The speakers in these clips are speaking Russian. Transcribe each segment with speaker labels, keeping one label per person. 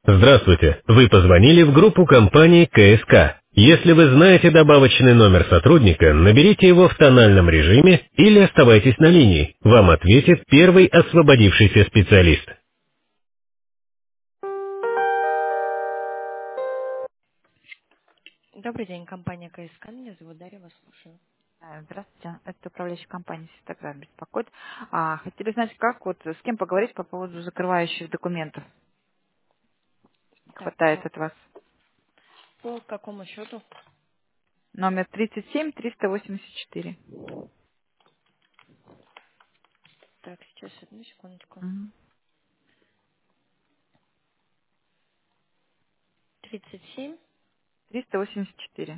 Speaker 1: Здравствуйте. Вы позвонили в группу компании КСК. Если вы знаете добавочный номер сотрудника, наберите его в тональном режиме или оставайтесь на линии. Вам ответит первый освободившийся специалист. Добрый день, компания КСК. Меня зовут Дарья, вас слушаю.
Speaker 2: Здравствуйте, это управляющая компания «Ситоград» беспокоит. Хотели знать, как вот с кем поговорить по поводу закрывающих документов. Не
Speaker 1: Так,
Speaker 2: хватает от вас.
Speaker 1: по какому счету?
Speaker 2: Номер 37384.
Speaker 1: Так, сейчас, одну секундочку.
Speaker 2: Мгм.
Speaker 1: 37.
Speaker 2: 384.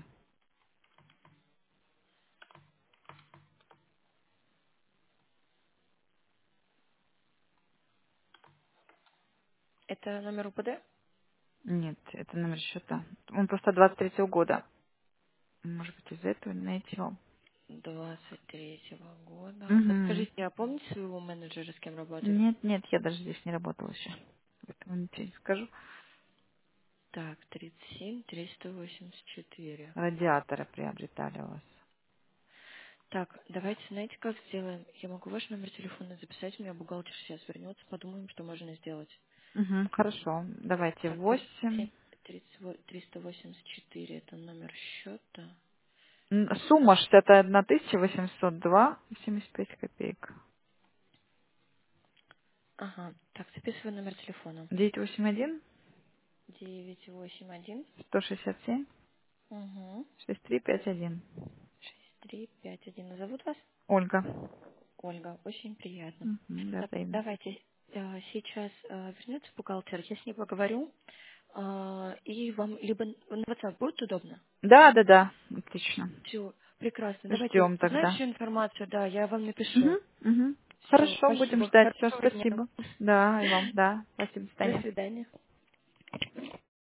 Speaker 1: Это номер УПД?
Speaker 2: Нет, это номер счета. Он просто 23-го года. Может быть, из-за этого не найти его.
Speaker 1: 23-го года.
Speaker 2: Мгм.
Speaker 1: Подскажите, а помните своего менеджера, с кем работали?
Speaker 2: Нет, нет, я даже здесь не работала еще. Поэтому ничего не скажу.
Speaker 1: Так, 37, 384.
Speaker 2: Радиаторы приобретали у вас.
Speaker 1: Так, давайте, знаете, как сделаем? Я могу ваш номер телефона записать, у меня бухгалтер сейчас вернется, подумаем, что можно сделать.
Speaker 2: Мгм, хорошо. Давайте
Speaker 1: Так,
Speaker 2: 8.
Speaker 1: 384 это номер счета.
Speaker 2: Сумма 61 802,75 копеек.
Speaker 1: Ага, так, записываю номер телефона.
Speaker 2: 981
Speaker 1: 981
Speaker 2: 167
Speaker 1: угу,
Speaker 2: 6351.
Speaker 1: 6351. Назовут вас?
Speaker 2: Ольга.
Speaker 1: Ольга, очень приятно.
Speaker 2: Мгм, да,
Speaker 1: Так,
Speaker 2: взаимно.
Speaker 1: давайте, сейчас вернется бухгалтер, я с ней поговорю, и вам либо на WhatsApp будет удобно?
Speaker 2: Да, да, да. Отлично.
Speaker 1: Все, прекрасно. Давайте
Speaker 2: Ждем
Speaker 1: узнать
Speaker 2: тогда.
Speaker 1: всю информацию, да, я вам напишу.
Speaker 2: Угу, угу.
Speaker 1: Все,
Speaker 2: Хорошо, будем
Speaker 1: спасибо.
Speaker 2: ждать. Все,
Speaker 1: Хорошего дня.
Speaker 2: спасибо. Да, и вам, да. Спасибо, до
Speaker 1: До
Speaker 2: свидания.
Speaker 1: свидания.